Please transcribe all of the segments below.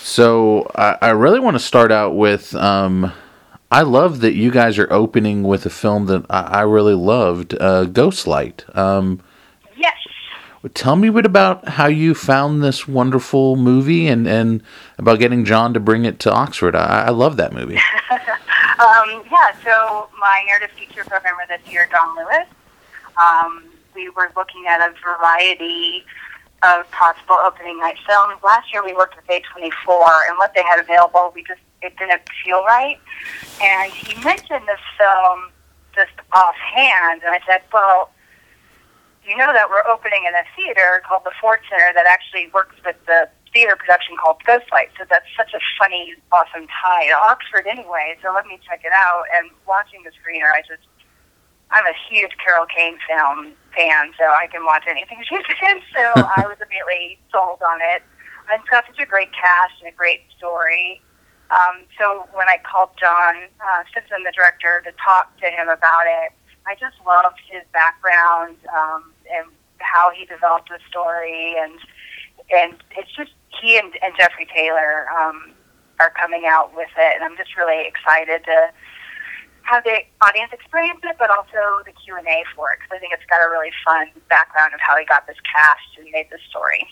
So I really want to start out with. I love that you guys are opening with a film that I really loved, Ghostlight. Yes. Tell me a bit about how you found this wonderful movie and about getting John to bring it to Oxford. I love that movie. So my narrative feature programmer this year, Don Lewis, we were looking at a variety of possible opening night films. Last year we worked with A24, and what they had available, it didn't feel right. And he mentioned this film just offhand, and I said, well, you know that we're opening in a theater called the Ford Center that actually works with the theater production called Ghostlight. So that's such a funny, awesome tie to Oxford anyway. So let me check it out. And watching the screener, I'm a huge Carol Kane fan, so I can watch anything she's in. So I was immediately sold on it. And it's got such a great cast and a great story. So when I called John Simpson, the director, to talk to him about it, I just loved his background and how he developed the story, and it's just he and Jeffrey Taylor are coming out with it, and I'm just really excited to have the audience experience it, but also the Q&A for it, because I think it's got a really fun background of how he got this cast and made this story.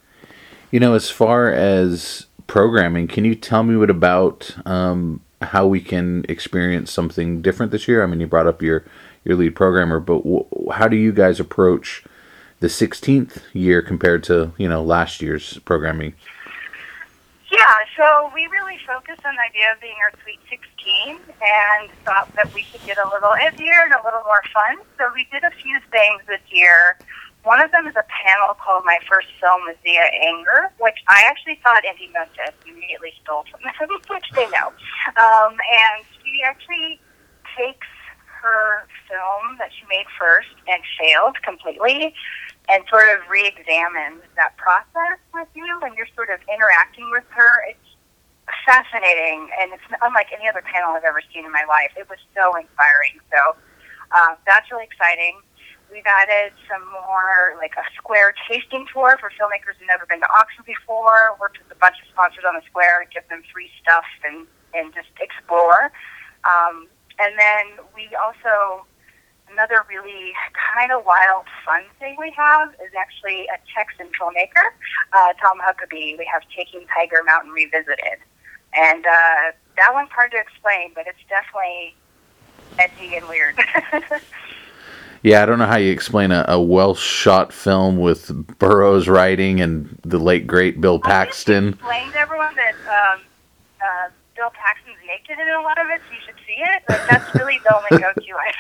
You know, as far as programming, can you tell me what about how we can experience something different this year? I mean, you brought up your lead programmer, but how do you guys approach the 16th year compared to, last year's programming? Yeah, so we really focused on the idea of being our Sweet 16 and thought that we could get a little edgier and a little more fun. So we did a few things this year. One of them is a panel called My First Film Was Via Anger, which I actually thought Indy Mentis immediately stole from them, which they know. And she actually takes her film that she made first and failed completely and sort of re-examines that process with you when you're sort of interacting with her. It's fascinating, and it's unlike any other panel I've ever seen in my life. It was so inspiring. So that's really exciting. We've added some more, like a Square tasting tour for filmmakers who've never been to Oxford before, worked with a bunch of sponsors on the Square to give them free stuff and just explore. And then we also, another really kind of wild, fun thing we have is actually a Texan filmmaker, Tom Huckabee. We have Taking Tiger Mountain Revisited. And that one's hard to explain, but it's definitely edgy and weird. Yeah, I don't know how you explain a well-shot film with Burroughs writing and the late, great Bill Paxton. I explained to everyone that Bill Paxton's naked in a lot of it, so you should see it. But that's really the only go-to I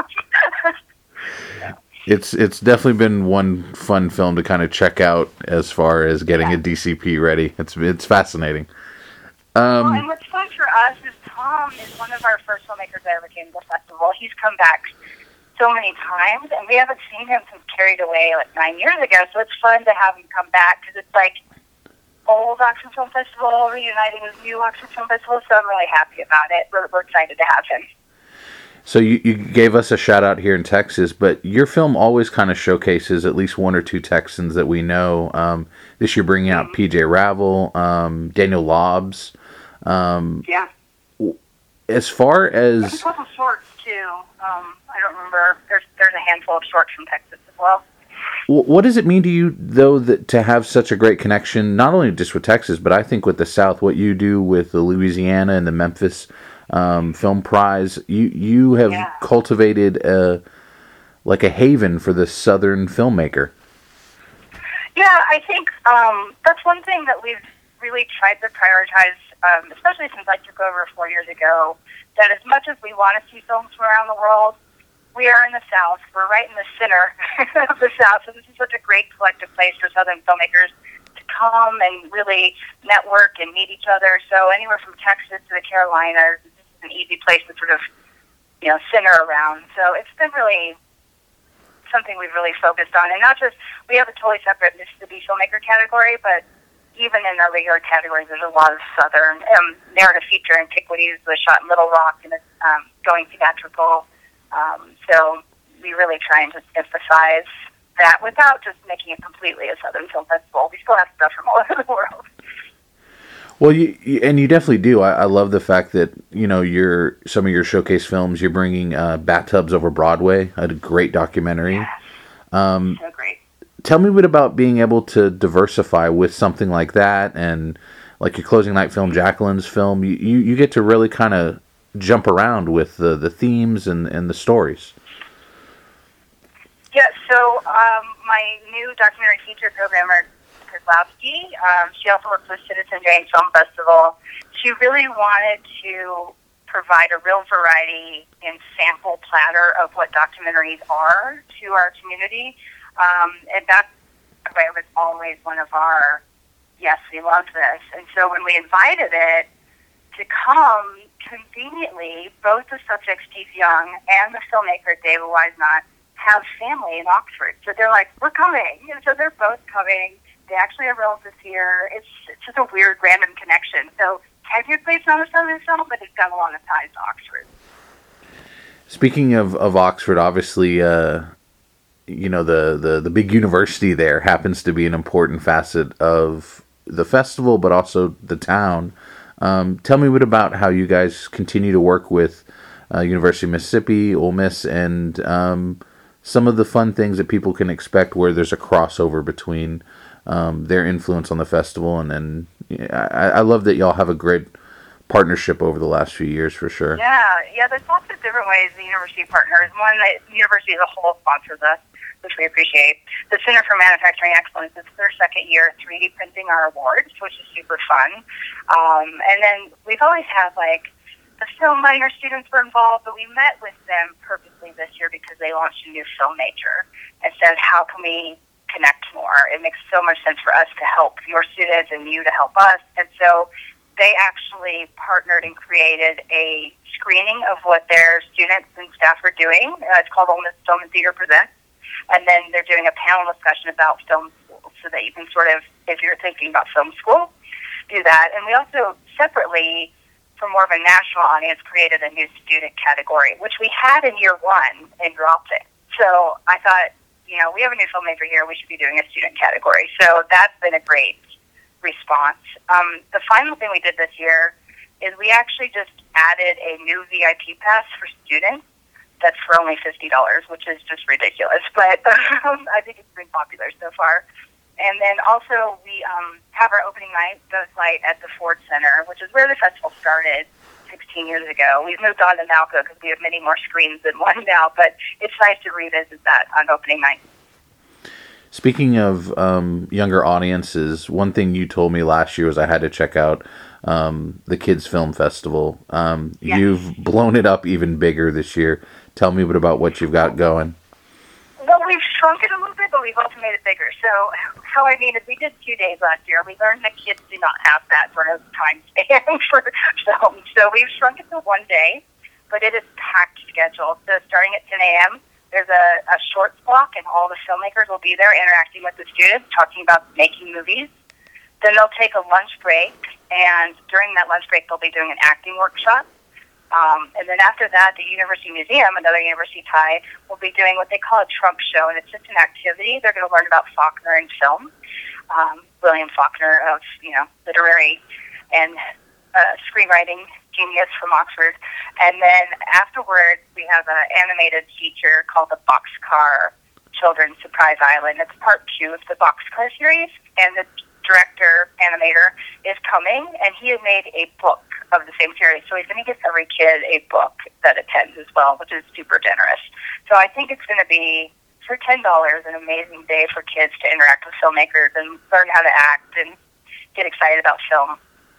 have. It's definitely been one fun film to kind of check out as far as getting a DCP ready. It's fascinating. And what's fun for us is Tom is one of our first filmmakers that ever came to the festival. He's come back so many times, and we haven't seen him since Carried Away 9 years ago, so it's fun to have him come back, because it's like old Oxford Film Festival reuniting with new Oxford Film Festival, so I'm really happy about it. We're excited to have him. So you gave us a shout out here in Texas, but your film always kind of showcases at least one or two Texans that we know. This year bringing out PJ Ravel, Daniel Lobbs. Yeah. As far as... There's a couple shorts, too. I don't remember. There's a handful of shorts from Texas as well. What does it mean to you, though, to have such a great connection, not only just with Texas, but I think with the South, what you do with the Louisiana and the Memphis Film Prize, you have cultivated a haven for the Southern filmmaker. Yeah, I think that's one thing that we've really tried to prioritize, especially since I took over 4 years ago, that as much as we want to see films from around the world, we are in the South. We're right in the center of the South, so this is such a great collective place for Southern filmmakers to come and really network and meet each other. So anywhere from Texas to the Carolinas, this is an easy place to sort of, center around. So it's been really something we've really focused on. And not just, we have a totally separate Mississippi filmmaker category, but even in our regular categories, there's a lot of Southern narrative feature. Antiquities was shot in Little Rock and it's going theatrical. So we really try and just emphasize that without just making it completely a Southern film festival. We still have stuff from all over the world. Well, and you definitely do. I love the fact that your some of your showcase films. You're bringing Bathtubs Over Broadway, a great documentary. Yes. So great. Tell me a bit about being able to diversify with something like that, and like your closing night film, Jacqueline's film. You get to really kind of jump around with the themes and the stories. Yeah, so my new documentary feature programmer, Kozlowski, she also works with Citizen Jane Film Festival. She really wanted to provide a real variety and sample platter of what documentaries are to our community. And that was always one of our, yes, we love this. And so when we invited it to come, conveniently, both the subject Steve Young and the filmmaker David Weisnot have family in Oxford. So they're like, we're coming. And so they're both coming. They actually have relatives here. It's just a weird, random connection. So technically it's not a Southern film, but it's got a lot of ties to Oxford. Speaking of Oxford, obviously, the big university there happens to be an important facet of the festival, but also the town. Tell me a bit about how you guys continue to work with University of Mississippi, Ole Miss, and some of the fun things that people can expect where there's a crossover between their influence on the festival. And I love that y'all have a great partnership over the last few years, for sure. Yeah, there's lots of different ways the university partners. One, the university as a whole sponsors us, which we appreciate. The Center for Manufacturing Excellence, it's their second year 3D printing our awards, which is super fun. And then we've always had, the film minor students were involved, but we met with them purposely this year because they launched a new film major and said, how can we connect more? It makes so much sense for us to help your students and you to help us. And so they actually partnered and created a screening of what their students and staff are doing. It's called Ole Miss Film and Theater Presents. And then they're doing a panel discussion about film school so that you can sort of, if you're thinking about film school, do that. And we also separately, for more of a national audience, created a new student category, which we had in year one and dropped it. So I thought, we have a new filmmaker here, we should be doing a student category. So that's been a great response. The final thing we did this year is we actually just added a new VIP pass for students that's for only $50, which is just ridiculous. But I think it's been popular so far. And then also we have our opening night, Ghost Light, at the Ford Center, which is where the festival started 16 years ago. We've moved on to Nalco because we have many more screens than one now, but it's nice to revisit that on opening night. Speaking of younger audiences, one thing you told me last year was I had to check out the Kids Film Festival. Yes. You've blown it up even bigger this year. Tell me a bit about what you've got going. Well, we've shrunk it a little bit, but we've also made it bigger. So how I mean is we did 2 days last year. We learned that kids do not have that sort of time span for film. So we've shrunk it to 1 day, but it is packed schedule. So starting at 10 a.m., there's a shorts block, and all the filmmakers will be there interacting with the students, talking about making movies. Then they'll take a lunch break, and during that lunch break, they'll be doing an acting workshop. And then after that, the University Museum, another university tie, will be doing what they call a trunk show, and it's just an activity. They're going to learn about Faulkner and film, William Faulkner of, literary and screenwriting genius from Oxford. And then afterwards, we have an animated feature called the Boxcar Children's Surprise Island. It's part 2 of the Boxcar series, and the director, animator, is coming, and he has made a book of the same series. So he's going to give every kid a book that attends as well, which is super generous. So I think it's going to be, for $10, an amazing day for kids to interact with filmmakers and learn how to act and get excited about film.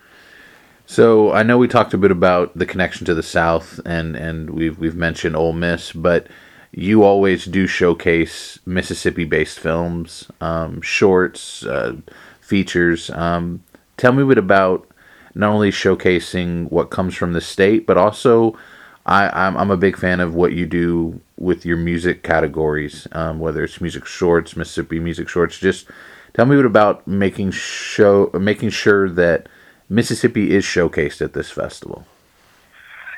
So I know we talked a bit about the connection to the South, and we've mentioned Ole Miss, but you always do showcase Mississippi-based films, shorts, features. Tell me a bit about not only showcasing what comes from the state, but also I'm a big fan of what you do with your music categories, whether it's music shorts, Mississippi music shorts. Just tell me a bit about making sure that Mississippi is showcased at this festival.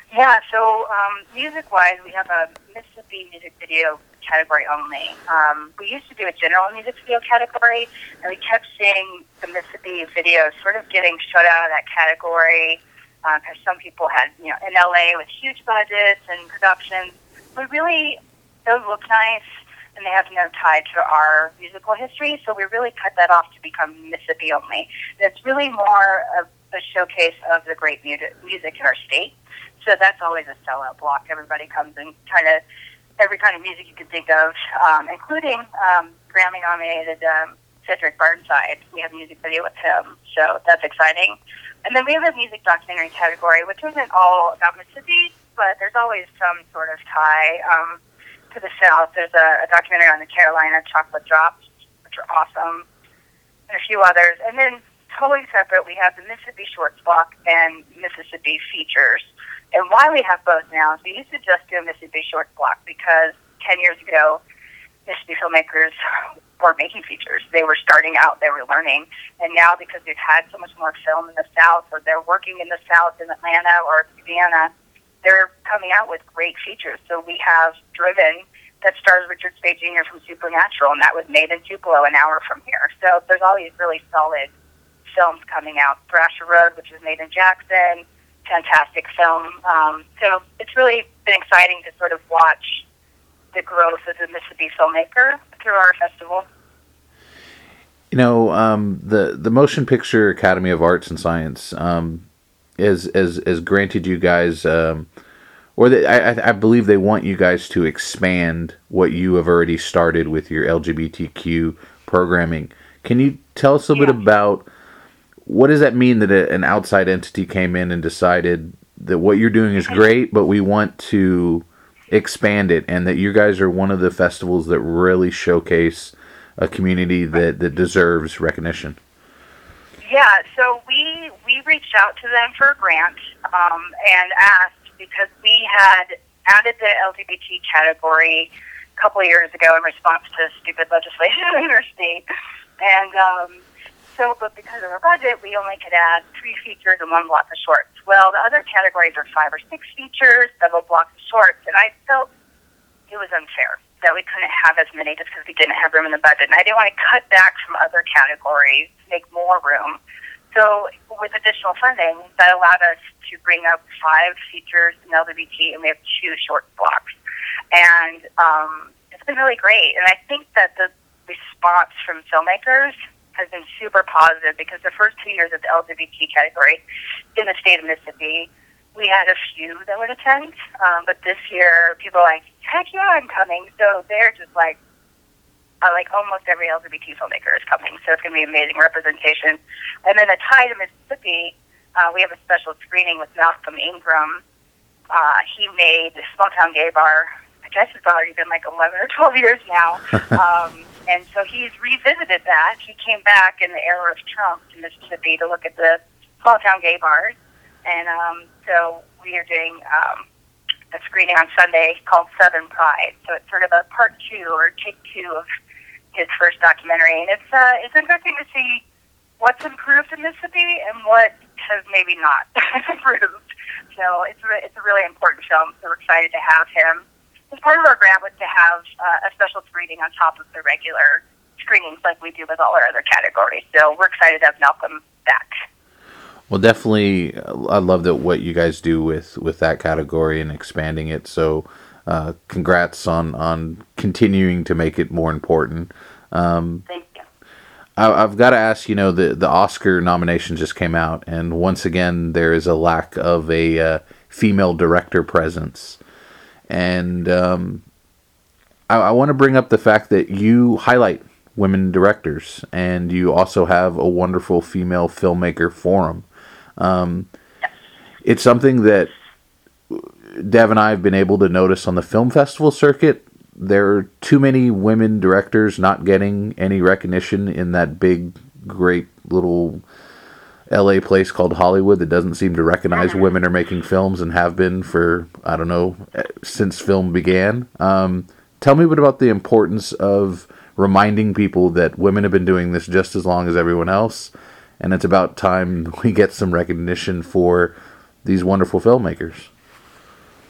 Yeah, so music-wise, we have a Mississippi music video category only. We used to do a general music video category, and we kept seeing the Mississippi videos sort of getting shut out of that category because some people had, in LA with huge budgets and productions. But really, those look nice, and they have no tie to our musical history, so we really cut that off to become Mississippi only. And it's really more of a showcase of the great music in our state. So that's always a sellout block. Everybody comes and every kind of music you can think of, including Grammy-nominated Cedric Burnside. We have a music video with him, so that's exciting. And then we have a music documentary category, which isn't all about Mississippi, but there's always some sort of tie to the South. There's a documentary on the Carolina Chocolate Drops, which are awesome, and a few others. And then totally separate, we have the Mississippi Shorts block and Mississippi Features. And why we have both now is we used to just do a Mississippi Shorts block because 10 years ago, Mississippi filmmakers weren't making features. They were starting out, they were learning. And now because we've had so much more film in the South, or they're working in the South in Atlanta or Louisiana, they're coming out with great features. So we have Driven that stars Richard Spade Jr. from Supernatural, and that was made in Tupelo, an hour from here. So there's all these really solid films coming out. Thrasher Road, which was made in Jackson, fantastic film. So it's really been exciting to sort of watch the growth as a Mississippi filmmaker through our festival. The Motion Picture Academy of Arts and Science has granted you guys, I believe they want you guys to expand what you have already started with your LGBTQ programming. Can you tell us a little bit about what does that mean that an outside entity came in and decided that what you're doing is great, but we want to expand it, and that you guys are one of the festivals that really showcase a community that deserves recognition? Yeah, so we reached out to them for a grant and asked, because we had added the LGBT category a couple of years ago in response to stupid legislation in our state. And but because of our budget, we only could add 3 features and 1 block of shorts. Well, the other categories are 5 or 6 features, several blocks of shorts, and I felt it was unfair that we couldn't have as many just because we didn't have room in the budget. And I didn't want to cut back from other categories to make more room. So with additional funding, that allowed us to bring up 5 features in LGBT, and we have 2 short blocks. And it's been really great. And I think that the response from filmmakers has been super positive, because the first 2 years of the LGBT category in the state of Mississippi, we had a few that would attend. But this year, people are like, heck yeah, I'm coming. So they're just like almost every LGBT filmmaker is coming. So it's going to be amazing representation. And then a tie to Mississippi, we have a special screening with Malcolm Ingram. He made the Small Town Gay Bar. I guess it's already been like 11 or 12 years now. And so he's revisited that. He came back in the era of Trump to Mississippi to look at the small town gay bars. And so we are doing a screening on Sunday called Southern Pride. So it's sort of a part 2 or take 2 of his first documentary. And it's interesting to see what's improved in Mississippi and what has maybe not improved. So it's a really important film. So we're excited to have him. As part of our grant was to have a special screening on top of the regular screenings like we do with all our other categories. So we're excited to have Malcolm back. Well, definitely, I love that what you guys do with that category and expanding it. So congrats on continuing to make it more important. Thank you. I've got to ask, the Oscar nomination just came out, and once again, there is a lack of a female director presence. And I want to bring up the fact that you highlight women directors, and you also have a wonderful female filmmaker forum. It's something that Dev and I have been able to notice on the film festival circuit. There are too many women directors not getting any recognition in that big, great little LA place called Hollywood that doesn't seem to recognize women are making films and have been for, I don't know, since film began. Tell me a bit about the importance of reminding people that women have been doing this just as long as everyone else, and it's about time we get some recognition for these wonderful filmmakers.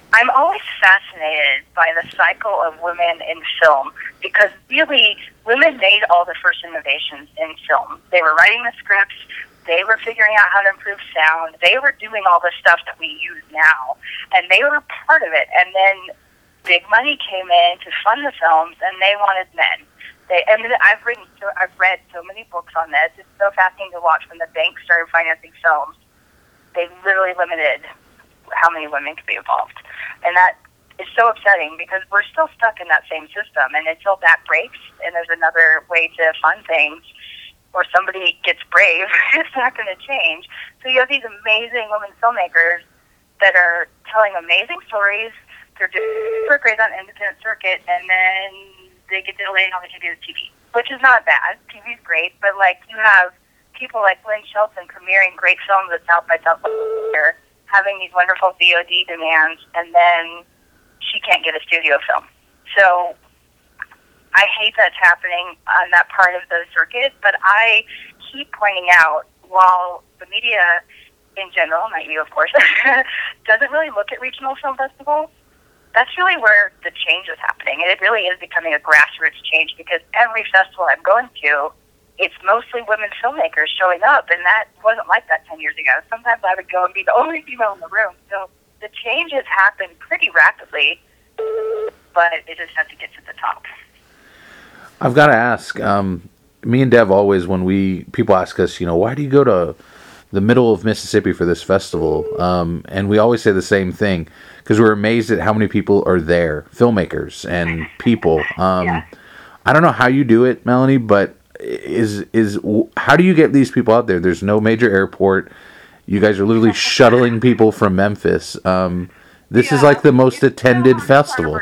I'm always fascinated by the cycle of women in film because really women made all the first innovations in film. They were writing the scripts, they were figuring out how to improve sound, they were doing all the stuff that we use now, and they were part of it. And then big money came in to fund the films, and they wanted men. I've read so many books on this. It's so fascinating to watch when the banks started financing films. They literally limited how many women could be involved. And that is so upsetting because we're still stuck in that same system. And until that breaks and there's another way to fund things or somebody gets brave, it's not going to change. So you have these amazing women filmmakers that are telling amazing stories. They're doing super great on independent circuit, and then they get delayed on the TV, which is not bad. TV's great, but like you have people like Lynn Shelton premiering great films at South by Southwest, having these wonderful VOD demands, and then she can't get a studio film. So I hate that's happening on that part of the circuit, but I keep pointing out, while the media in general, not you of course, doesn't really look at regional film festivals, that's really where the change is happening. And it really is becoming a grassroots change because every festival I'm going to, it's mostly women filmmakers showing up, and that wasn't like that 10 years ago. Sometimes I would go and be the only female in the room. So the change has happened pretty rapidly, but it just has to get to the top. I've got to ask, me and Dev always, when people ask us, why do you go to the middle of Mississippi for this festival? And we always say the same thing, because we're amazed at how many people are there, filmmakers and people. Yeah. I don't know how you do it, Melanie, but how do you get these people out there? There's no major airport. You guys are literally shuttling people from Memphis. This is like the most attended festival.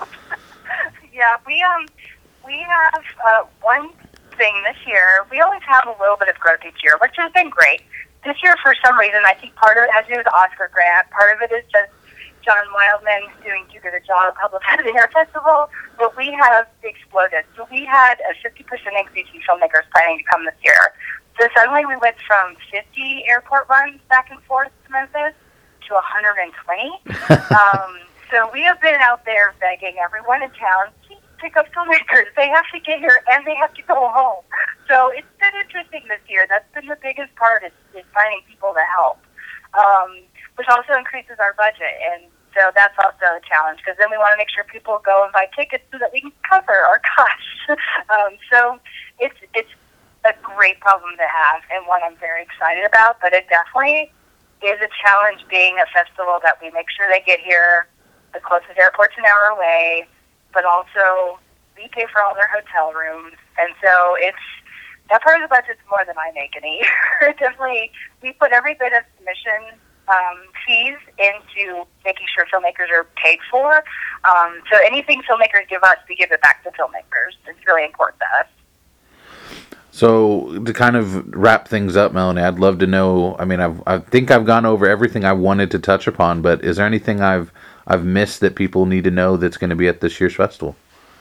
Yeah, we have one thing this year. We always have a little bit of growth each year, which has been great. This year, for some reason, I think part of it has to do with the Oscar grant. Part of it is just John Wildman doing too good a job publicizing our festival, but we have exploded. So we had a 50% increase in filmmakers planning to come this year. So suddenly we went from 50 airport runs back and forth to Memphis to 120. So we have been out there begging everyone in town, please pick up filmmakers. They have to get here and they have to go home. So it's been interesting this year. That's been the biggest part is finding people to help, which also increases our budget. And so that's also a challenge because then we want to make sure people go and buy tickets so that we can cover our costs. So it's a great problem to have and one I'm very excited about, but it definitely is a challenge being a festival that we make sure they get here. The closest airport's an hour away, but also we pay for all their hotel rooms. And so that part of the budget's more than I make any year. Definitely, we put every bit of submission fees into making sure filmmakers are paid for. So anything filmmakers give us, we give it back to filmmakers. It's really important to us. So to kind of wrap things up, Melanie, I'd love to know, I think I've gone over everything I wanted to touch upon, but is there anything I've missed that people need to know that's going to be at this year's festival?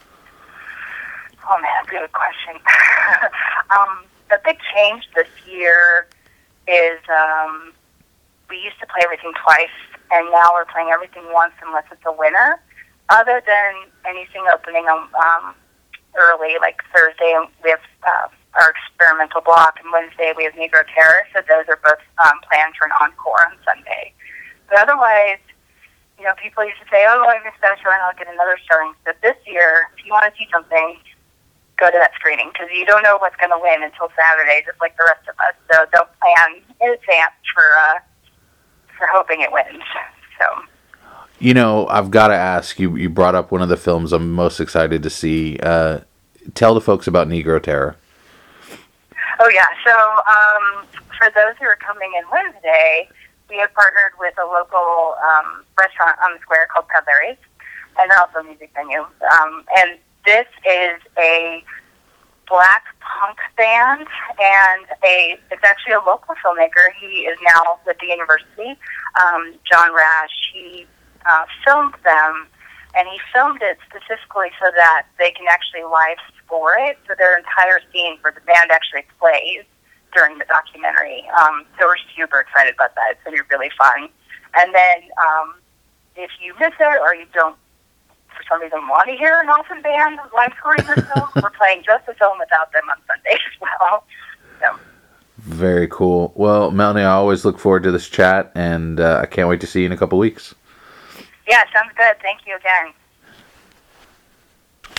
Oh man, good question. The big change this year is we used to play everything twice, and now we're playing everything once unless it's a winner. Other than anything opening early, like Thursday, we have our experimental block, and Wednesday we have Negro Terror, so those are both planned for an encore on Sunday. But otherwise, people used to say, oh, I missed that showing, I'll get another showing. But this year, if you want to see something, go to that screening, because you don't know what's going to win until Saturday, just like the rest of us. So don't plan in advance for hoping it wins. So, I've got to ask, you brought up one of the films I'm most excited to see. Tell the folks about Negro Terror. Oh, yeah. So for those who are coming in Wednesday, we have partnered with a local restaurant on the square called Cutlery's, and they're also a music venue. And this is a black punk band, and it's actually a local filmmaker. He is now with the university, John Rash. He filmed them, and he filmed it specifically so that they can actually live score it. So their entire scene for the band actually plays during the documentary. So we're super excited about that. It's going to be really fun. And then if you miss it or you don't, for some reason, want to hear an awesome band live scoring their film, we're playing just the film without them on Sunday as well. So. Very cool. Well, Melanie, I always look forward to this chat, and I can't wait to see you in a couple weeks. Yeah, sounds good. Thank you again.